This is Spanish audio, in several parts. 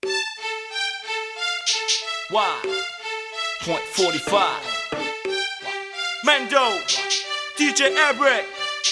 Point 45. Mendo, DJ Eric.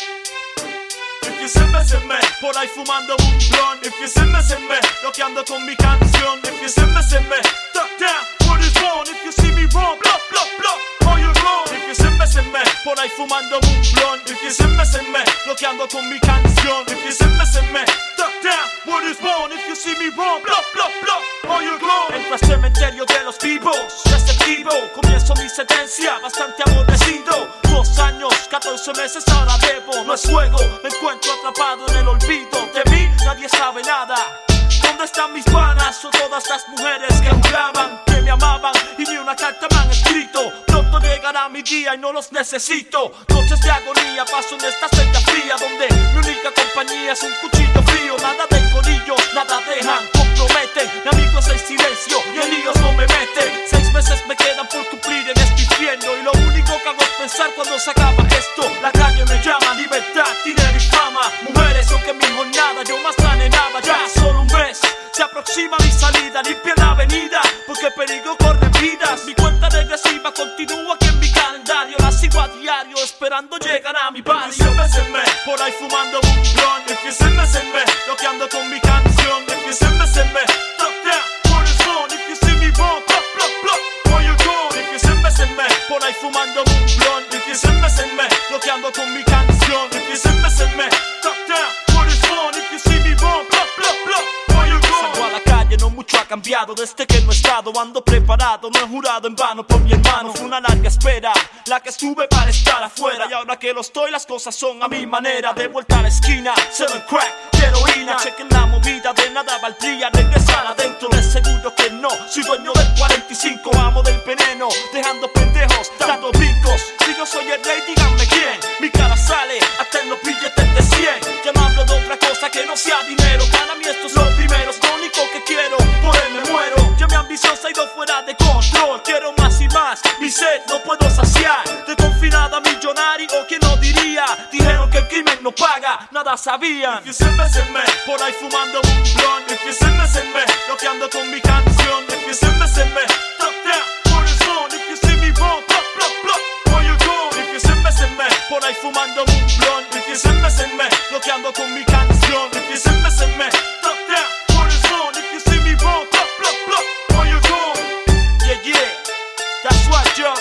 If you se me, por ahí fumando un blunt. If you se me, rockeando con mi canción. If you se me, duck down, what is wrong? If you see me wrong, blah, blah, blah, are you wrong? If you se me, por ahí fumando un blunt. If you se me, rockeando con mi canción. If you se me, duck down, what is wrong? If you see me wrong, blah, blah, blah, are you wrong? Entro al cementerio de los vivos, receptivo, comienzo mi sentencia, bastante aborrecido. 2 años, 14 meses, ahora debo, no es juego, me encuentro atrapado en el olvido. De mí nadie sabe nada. ¿Dónde están mis panas o todas las mujeres que juraban que me amaban y ni una carta me han escrito? Pronto llegará mi día y no los necesito. Noches de agonía paso en esta celda fría, donde mi única compañía es un cuchillo frío. Nada de corillos, nada dejan, comprometen. Mi amigo es el silencio y en líos no me meten. 6 meses me quedan por cumplir en este infierno, y lo único que hago es pensar cuando se acaba esto. La calle me llama, libertad, dinero y fama. Mujeres son que mi jornada yo más anhelaba. Ya solo un mes se aproxima mi salida, limpia la avenida, porque peligro corre vidas. Mi cuenta regresiva continúa aquí en mi calendario. La sigo a diario esperando llegar a mi barrio. If you se me, por ahí fumando un blunt. If you se me, rockeando con mi canción. If you se me, duck down, what is wrong? If you see me wrong, blah, blah, blah, where you going? If you se me, por ahí fumando un blunt. If you se me, rockeando con mi canción. If you se me, duck down, what is wrong? If you see me wrong, blah, blah, blah, where you going? Salgo a la calle, no mucho ha cambiado desde que no he estado. Ando preparado, no he jurado en vano por mi hermano. Fue una larga espera la que estuve para estar afuera, y ahora que lo estoy las cosas son a mi manera. De vuelta a la esquina, selling crack, heroína. Chequen la movida, de nada valdría regresar adentro. De seguro que no, soy dueño del 45, amo del veneno, dejando pendejos, dando brincos. Si yo soy el rey, díganme quién. Mi cara sale hasta en los billetes de 100. Ya no hablo de otra cosa que no sea dinero. Para mí esto es lo primero, es lo único que quiero, por él me muero. Ya mi ambición se ha ido fuera de control, quiero más y más, mi sed no puedo saciar. De confinada millonario, ¿quién no diría? Dijeron que el crimen no paga, nada sabían. If you se me, por ahí fumando un blunt. If you se me, rockeando con mi canción. If you se me, duck down, what is wrong? If you see me wrong, blah, blah, blah, where you going? If you se me, por ahí fumando un blunt. If you se me, rockeando con mi canción. If you se me, duck down, what is wrong? If you see me wrong, blah, blah, blah, where you going? Yeah, yeah, that's right, yo.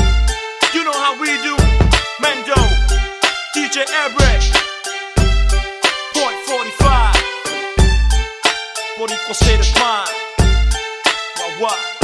You know how we do. Mendo, DJ Eric, Point 45, Boricua State of Mind. Wow, wow.